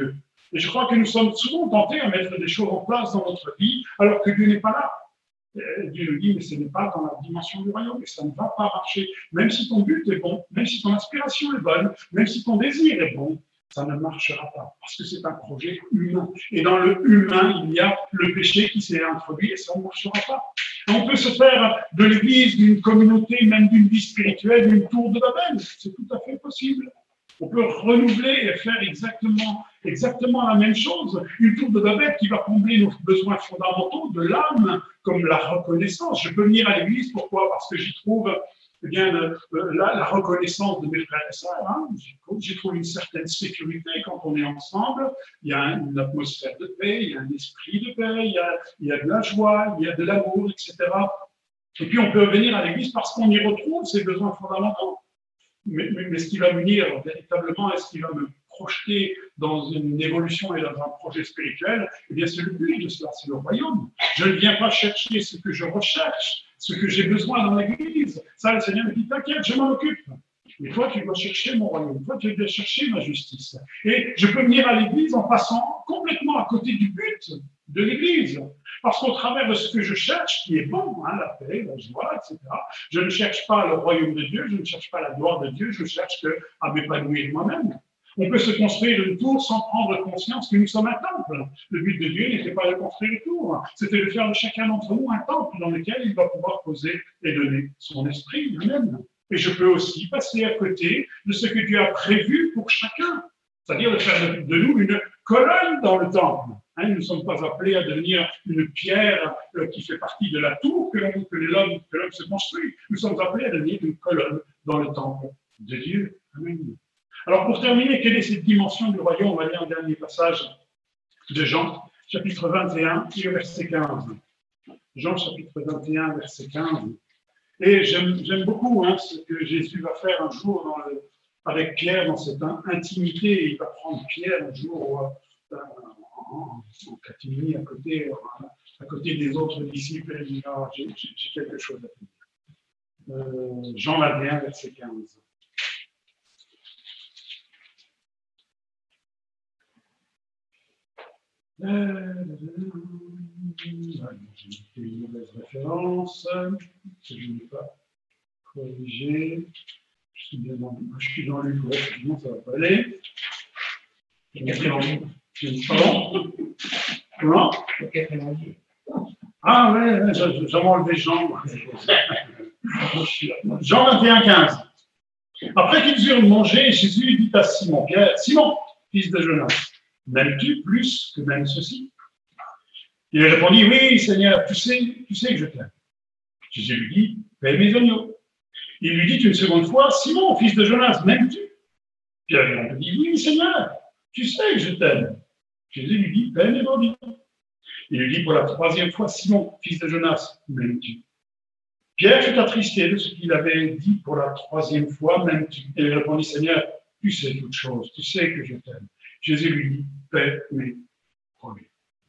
Et je crois que nous sommes souvent tentés à mettre des choses en place dans notre vie, alors que Dieu n'est pas là. Et Dieu nous dit, mais ce n'est pas dans la dimension du royaume, et ça ne va pas marcher. Même si ton but est bon, même si ton inspiration est bonne, même si ton désir est bon, ça ne marchera pas, parce que c'est un projet humain. Et dans le humain, il y a le péché qui s'est introduit, et ça ne marchera pas. On peut se faire de l'Église, d'une communauté, même d'une vie spirituelle, une tour de Babel. C'est tout à fait possible. On peut renouveler et faire exactement, exactement la même chose. Une tour de Babel qui va combler nos besoins fondamentaux de l'âme, comme la reconnaissance. Je peux venir à l'Église, pourquoi? Parce que j'y trouve eh bien, euh, la, la reconnaissance de mes frères et sœurs. Hein. J'y trouve une certaine sécurité quand on est ensemble. Il y a une atmosphère de paix, il y a un esprit de paix, il y a, il y a de la joie, il y a de l'amour, et cetera. Et puis on peut venir à l'Église parce qu'on y retrouve ces besoins fondamentaux. Mais, mais, mais ce qui va venir véritablement, est-ce qui va me projeter dans une évolution et dans un projet spirituel, eh bien c'est le but de cela, c'est le royaume. Je ne viens pas chercher ce que je recherche, ce que j'ai besoin dans l'Église. Ça, le Seigneur me dit, t'inquiète, je m'en occupe. Mais toi, tu dois chercher mon royaume, toi, tu dois chercher ma justice. Et je peux venir à l'Église en passant complètement à côté du but de l'Église. Parce qu'au travers de ce que je cherche, qui est bon, hein, la paix, la joie, et cetera, je ne cherche pas le royaume de Dieu, je ne cherche pas la gloire de Dieu, je cherche que à m'épanouir moi-même. On peut se construire une tour sans prendre conscience que nous sommes un temple. Le but de Dieu n'était pas de construire une tour, c'était de faire de chacun d'entre nous un temple dans lequel il va pouvoir poser et donner son esprit lui-même. Et je peux aussi passer à côté de ce que Dieu a prévu pour chacun, c'est-à-dire de faire de nous une colonne dans le temple. Hein, nous ne sommes pas appelés à devenir une pierre euh, qui fait partie de la tour que l'homme que l'homme que l'homme se construit. Nous sommes appelés à devenir une colonne dans le temple de Dieu. Amen. Alors pour terminer, quelle est cette dimension du royaume? On va lire un dernier passage de Jean, chapitre vingt et un, verset quinze. Jean, chapitre vingt et un, verset quinze. Et j'aime beaucoup hein, ce que Jésus va faire un jour dans le, avec Pierre dans cette intimité. Il va prendre Pierre un jour euh, en, en catimini à côté, à côté des autres disciples et il dit ah, j'ai quelque chose à dire. Euh, Jean vingt et un, verset quinze. Euh, J'ai une mauvaise référence que je n'ai pas corrigée. Je suis, bien dans, je suis dans le effectivement, ça ne va pas aller. Pardon? Comment? Ah ouais, j'avais enlevé Jean. Jean vingt et un, quinze. Après qu'ils eurent mangé, Jésus dit à Simon Pierre, Simon, fils de Jonas, m'aimes-tu plus que même ceci? Il répondit, oui, Seigneur, tu sais, tu sais que je t'aime. Jésus lui dit, paie mes agneaux. Il lui dit une seconde fois, Simon, fils de Jonas, m'aimes-tu? Pierre lui dit, oui, Seigneur, tu sais que je t'aime. Jésus lui dit, paie mes brebis. Il lui dit pour la troisième fois, Simon, fils de Jonas, m'aimes-tu? Pierre fut attristé de ce qu'il avait dit pour la troisième fois, m'aimes-tu? Et il répondit, Seigneur, tu sais toutes choses, tu sais que je t'aime. Jésus lui dit, paie mes brebis.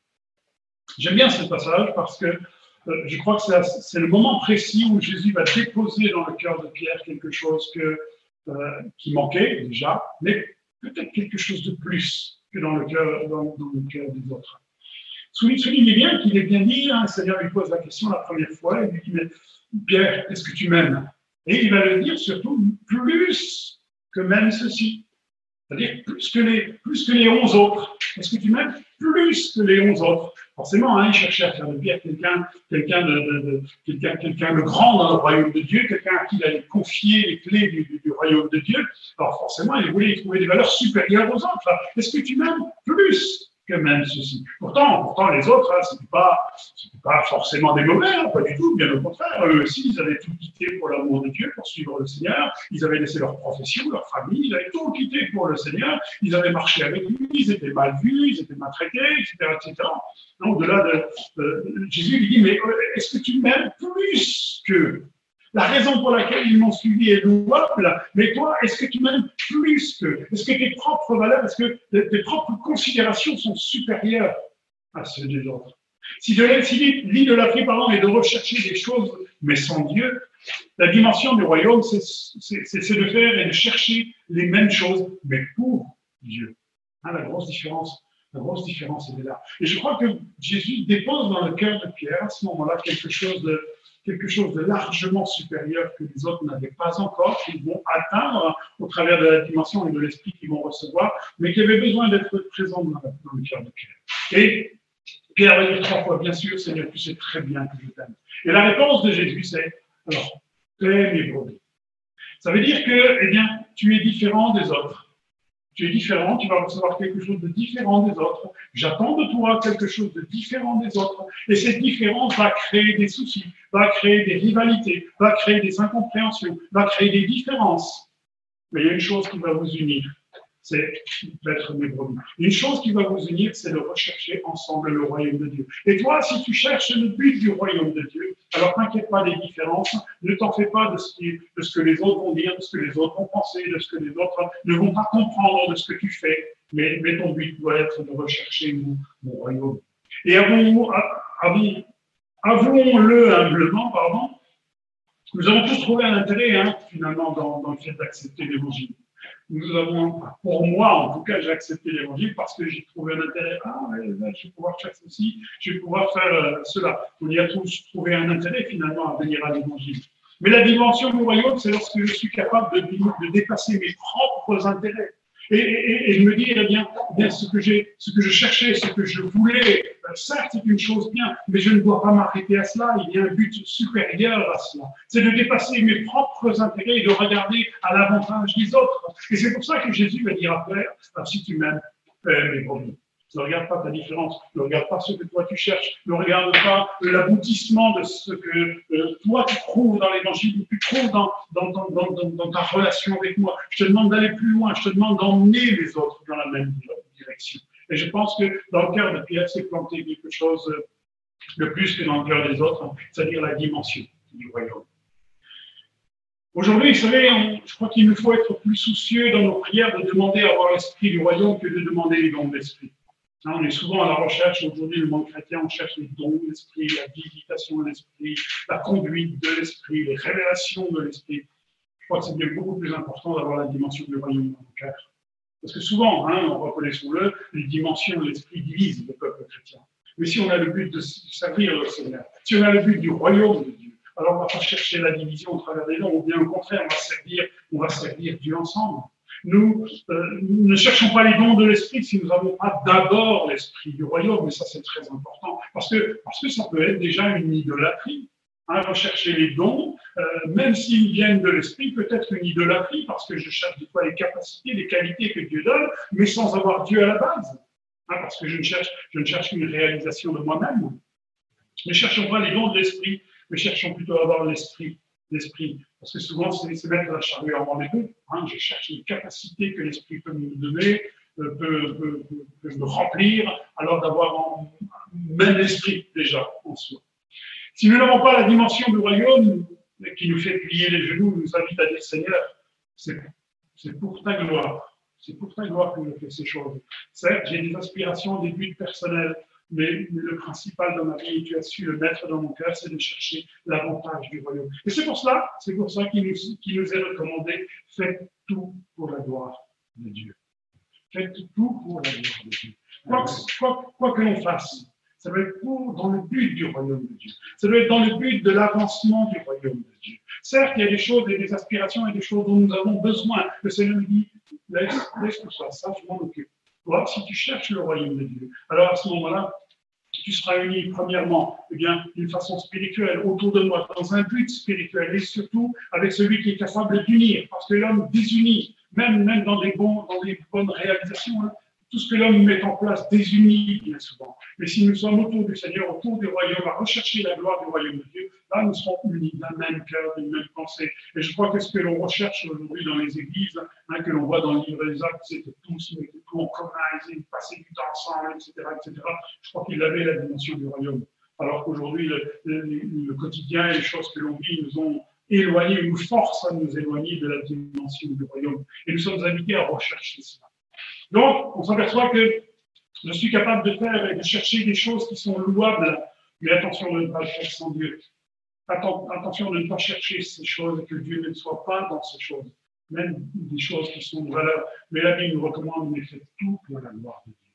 J'aime bien ce passage parce que euh, je crois que c'est le moment précis où Jésus va déposer dans le cœur de Pierre quelque chose que, euh, qui manquait déjà, mais peut-être quelque chose de plus que dans le cœur, dans, dans le cœur des autres. Soulignez bien qu'il est bien dit, hein, le Seigneur lui pose la question la première fois, il lui dit, mais Pierre, est-ce que tu m'aimes? Et il va le dire surtout plus que même ceci. C'est-à-dire plus que les, plus que les onze autres. Est-ce que tu m'aimes plus que les onze autres? Forcément, hein, il cherchait à faire de Pierre quelqu'un quelqu'un de, de, de, quelqu'un, quelqu'un de grand dans le royaume de Dieu, quelqu'un à qui il allait confier les clés du, du, du royaume de Dieu. Alors forcément, il voulait y trouver des valeurs supérieures aux autres. Est-ce que tu m'aimes plus que même ceci? Pourtant, pourtant les autres, hein, ce n'était pas, pas forcément des mauvais, hein, pas du tout, bien au contraire. Eux aussi, ils avaient tout quitté pour l'amour de Dieu, pour suivre le Seigneur. Ils avaient laissé leur profession, leur famille, ils avaient tout quitté pour le Seigneur. Ils avaient marché avec lui, ils étaient mal vus, ils étaient maltraités, et cetera, et cetera. Donc, au-delà de, de Jésus lui dit, mais est-ce que tu m'aimes plus que... La raison pour laquelle ils m'ont suivi est louable, mais toi, est-ce que tu m'aimes plus que... Est-ce que tes propres valeurs, est-ce que tes propres considérations sont supérieures à ceux des autres? Si l'idée de la vie, pardon, est de rechercher des choses, mais sans Dieu, la dimension du royaume, c'est de faire et de chercher les mêmes choses, mais pour Dieu. Hein, la grosse différence La grosse différence, elle est là. Et je crois que Jésus dépose dans le cœur de Pierre, à ce moment-là, quelque chose de, quelque chose de largement supérieur que les autres n'avaient pas encore, qu'ils vont atteindre au travers de la dimension et de l'esprit qu'ils vont recevoir, mais qui avait besoin d'être présent dans, dans le cœur de Pierre. Et Pierre va dire trois fois, bien sûr, Seigneur, tu sais très bien que je t'aime. Et la réponse de Jésus, c'est, alors, paix mes brebis. Ça veut dire que, eh bien, tu es différent des autres. Tu es différent, tu vas recevoir quelque chose de différent des autres. J'attends de toi quelque chose de différent des autres. Et cette différence va créer des soucis, va créer des rivalités, va créer des incompréhensions, va créer des différences. Mais il y a une chose qui va vous unir, c'est d'être mes brebis. Une chose qui va vous unir, c'est de rechercher ensemble le royaume de Dieu. Et toi, si tu cherches le but du royaume de Dieu, alors t'inquiète pas des différences, ne t'en fais pas de ce, qui, de ce que les autres vont dire, de ce que les autres vont penser, de ce que les autres ne vont pas comprendre de ce que tu fais. Mais, mais ton but doit être de rechercher mon, mon royaume. Et avouons, avouons, avouons-le humblement, pardon, nous avons tous trouvé un intérêt, hein, finalement, dans, dans le fait d'accepter l'évangile. Nous avons, pour moi, en tout cas, j'ai accepté l'évangile parce que j'ai trouvé un intérêt. Ah, ouais, là, je vais pouvoir faire ceci, je vais pouvoir faire euh, cela. On y a tous trouvé un intérêt, finalement, à venir à l'évangile. Mais la dimension du royaume, c'est lorsque je suis capable de, de dépasser mes propres intérêts. Et, et, et de me dire, eh bien, bien ce, que j'ai, ce que je cherchais, ce que je voulais, euh, certes, c'est une chose bien, mais je ne dois pas m'arrêter à cela. Il y a un but supérieur à cela. C'est de dépasser mes propres intérêts et de regarder à l'avantage des autres. Et c'est pour ça que Jésus va dire après, ah, si tu m'aimes, fais mes brebis. Ne regarde pas ta différence, ne regarde pas ce que toi tu cherches, ne regarde pas l'aboutissement de ce que euh, toi tu trouves dans l'évangile, tu trouves dans, dans, dans, dans, dans ta relation avec moi. Je te demande d'aller plus loin, je te demande d'emmener les autres dans la même direction. Et je pense que dans le cœur de Pierre, c'est planté quelque chose de plus que dans le cœur des autres, c'est-à-dire la dimension du royaume. Aujourd'hui, vous savez, on, je crois qu'il nous faut être plus soucieux dans nos prières de demander à avoir l'esprit du royaume que de demander les dons de l'esprit. On est souvent à la recherche, aujourd'hui, le monde chrétien, on cherche les dons de l'esprit, la visitation de l'esprit, la conduite de l'esprit, les révélations de l'esprit. Je crois que c'est bien beaucoup plus important d'avoir la dimension du royaume dans le cœur. Parce que souvent, hein, reconnaissons-le, les dimensions de l'esprit divisent le peuple chrétien. Mais si on a le but de servir le Seigneur, si on a le but du royaume de Dieu, alors on ne va pas chercher la division au travers des dons, ou bien au contraire, on va servir, on va servir Dieu ensemble. Nous, euh, nous ne cherchons pas les dons de l'esprit si nous n'avons pas d'abord l'esprit du royaume, mais ça c'est très important, parce que, parce que ça peut être déjà une idolâtrie. Hein, rechercher les dons, euh, même s'ils viennent de l'esprit, peut être une idolâtrie, parce que je cherche des fois les capacités, les qualités que Dieu donne, mais sans avoir Dieu à la base. Hein, parce que je ne cherche, je ne cherche qu'une réalisation de moi-même. Ne cherchons pas les dons de l'esprit, mais cherchons plutôt à avoir l'esprit. L'esprit. Parce que souvent, c'est, c'est mettre la charrue avant les bœufs. Hein. Je cherche une capacité que l'esprit peut me donner, euh, peut, peut, peut, peut me remplir, alors d'avoir en, même l'esprit déjà en soi. Si nous n'avons pas la dimension du royaume qui nous fait plier les genoux, nous invite à dire Seigneur, c'est, c'est pour ta gloire. C'est pour ta gloire que je fais ces choses. Certes, j'ai des aspirations, des buts personnels, mais le principal dans ma vie, et tu as su le mettre dans mon cœur, c'est de chercher l'avantage du royaume. Et c'est pour cela, c'est pour ça qu'il nous, qu'il nous est recommandé, faites tout pour la gloire de Dieu. Faites tout pour la gloire de Dieu. Quoi que, quoi, quoi que l'on fasse, ça doit être pour, dans le but du royaume de Dieu. Ça doit être dans le but de l'avancement du royaume de Dieu. Certes, il y a des choses et des aspirations et des choses dont nous avons besoin. Le Seigneur nous dit, laisse, laisse tout ça, ça je m'en occupe. Toi, si tu cherches le royaume de Dieu, alors à ce moment-là, tu seras uni premièrement, eh bien, d'une façon spirituelle, autour de moi, dans un but spirituel, et surtout avec celui qui est capable d'unir, parce que l'homme désuni, même, même dans, des bons, dans des bonnes réalisations, hein, tout ce que l'homme met en place désunit bien souvent. Mais si nous sommes autour du Seigneur, autour du royaume, à rechercher la gloire du royaume de Dieu, là, nous serons unis d'un même cœur, d'une même pensée. Et je crois que ce que l'on recherche aujourd'hui dans les églises, hein, que l'on voit dans le livre des Actes, c'est que tous mettaient tout en commun, ils passaient du temps ensemble, et cetera, et cetera. Je crois qu'il avait la dimension du royaume. Alors qu'aujourd'hui, le, le, le quotidien et les choses que l'on vit nous ont éloignés, nous forcent à nous éloigner de la dimension du royaume. Et nous sommes invités à rechercher cela. Donc, on s'aperçoit que je suis capable de faire et de chercher des choses qui sont louables, mais attention de ne pas le faire sans Dieu. Attention de ne pas chercher ces choses et que Dieu ne soit pas dans ces choses, même des choses qui sont de valeur. Mais la Bible nous recommande de faire tout pour la gloire de Dieu.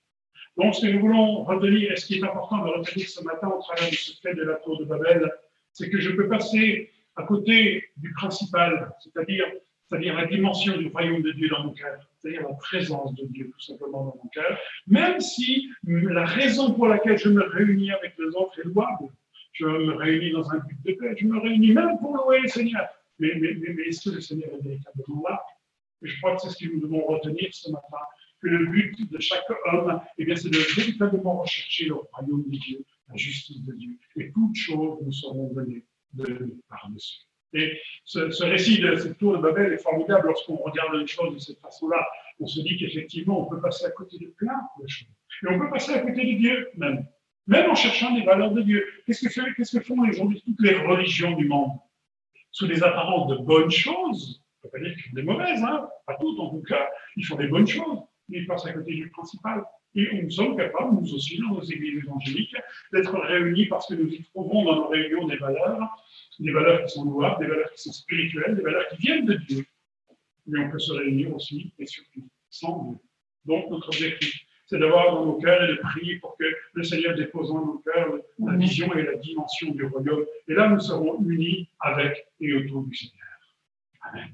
Donc, ce que nous voulons retenir, et ce qui est important de retenir ce matin au travers de ce fait de la tour de Babel, c'est que je peux passer à côté du principal, c'est-à-dire c'est-à-dire la dimension du royaume de Dieu dans mon cœur, c'est-à-dire la présence de Dieu tout simplement dans mon cœur, même si la raison pour laquelle je me réunis avec les autres est louable. Je me réunis dans un but de paix, je me réunis même pour louer le Seigneur. Mais, mais, mais, mais est-ce que le Seigneur est véritablement là? Et je crois que c'est ce que nous devons retenir ce matin, que le but de chaque homme, eh bien, c'est de véritablement rechercher le royaume de Dieu, la justice de Dieu. Et toutes choses nous seront données de lui par-dessus. Et ce, ce récit de cette tour de Babel est formidable lorsqu'on regarde les choses de cette façon-là. On se dit qu'effectivement, on peut passer à côté de plein de choses. Et on peut passer à côté de Dieu même, même en cherchant des valeurs de Dieu. Qu'est-ce que, qu'est-ce que font aujourd'hui toutes les religions du monde? Sous des apparences de bonnes choses, on ne peut pas dire qu'ils font des mauvaises, hein, pas toutes en tout cas, ils font des bonnes choses, mais ils passent à côté du principal. Et nous sommes capables, nous aussi, dans nos églises évangéliques, d'être réunis parce que nous y trouvons dans nos réunions des valeurs, des valeurs qui sont louables, des valeurs qui sont spirituelles, des valeurs qui viennent de Dieu. Mais on peut se réunir aussi, et surtout, sans Dieu. Donc, notre objectif, c'est d'avoir dans nos cœurs et de prier pour que le Seigneur dépose dans nos cœurs la vision et la dimension du royaume. Et là, nous serons unis avec et autour du Seigneur. Amen.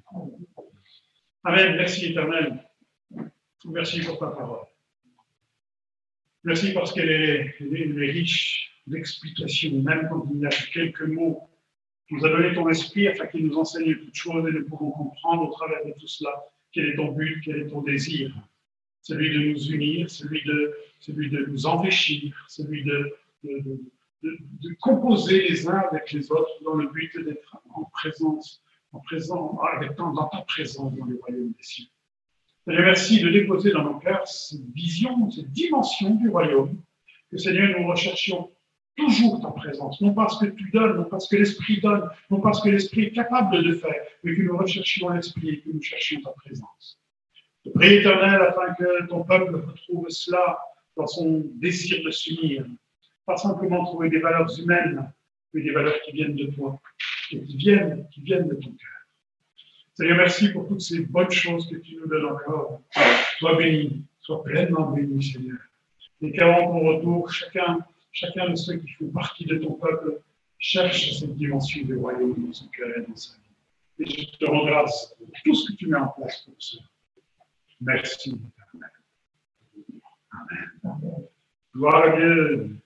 Amen. Merci, Éternel. Merci pour ta parole. Merci parce qu'elle est, elle est, elle est riche d'explications, même quand il y a quelques mots. Tu nous as donné ton esprit afin qu'il nous enseigne toutes choses et nous pouvons comprendre au travers de tout cela quel est ton but, quel est ton désir. Celui de nous unir, celui de, celui de nous enrichir, celui de, de, de, de, de composer les uns avec les autres dans le but d'être en présence, en présence, avec, dans, dans ta présence dans le royaume des cieux. Seigneur, merci de déposer dans nos cœurs cette vision, cette dimension du royaume, que Seigneur, nous recherchions toujours ta présence, non pas ce que tu donnes, non pas ce que l'Esprit donne, non pas ce que l'Esprit est capable de faire, mais que nous recherchions l'Esprit et que nous cherchions ta présence. Je prie, Éternel, afin que ton peuple retrouve cela dans son désir de s'unir, pas simplement trouver des valeurs humaines, mais des valeurs qui viennent de toi, et qui viennent, qui viennent de ton cœur. Seigneur, merci pour toutes ces bonnes choses que tu nous donnes encore. Sois béni, sois pleinement béni, Seigneur. Et qu'avant ton retour, chacun, chacun de ceux qui font partie de ton peuple cherche cette dimension du royaume dans son cœur et dans sa vie. Et je te rends grâce pour tout ce que tu mets en place pour cela. Merci. Amen. Gloire à Dieu.